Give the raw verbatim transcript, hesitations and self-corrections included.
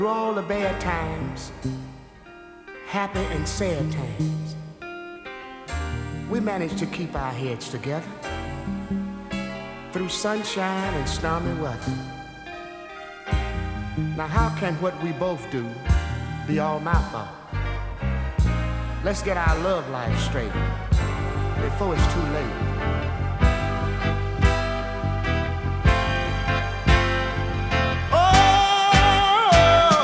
Through all the bad times, happy and sad times, we managed to keep our heads together through sunshine and stormy weather. Now how can what we both do be all my fault? Let's get our love life straight before it's too late.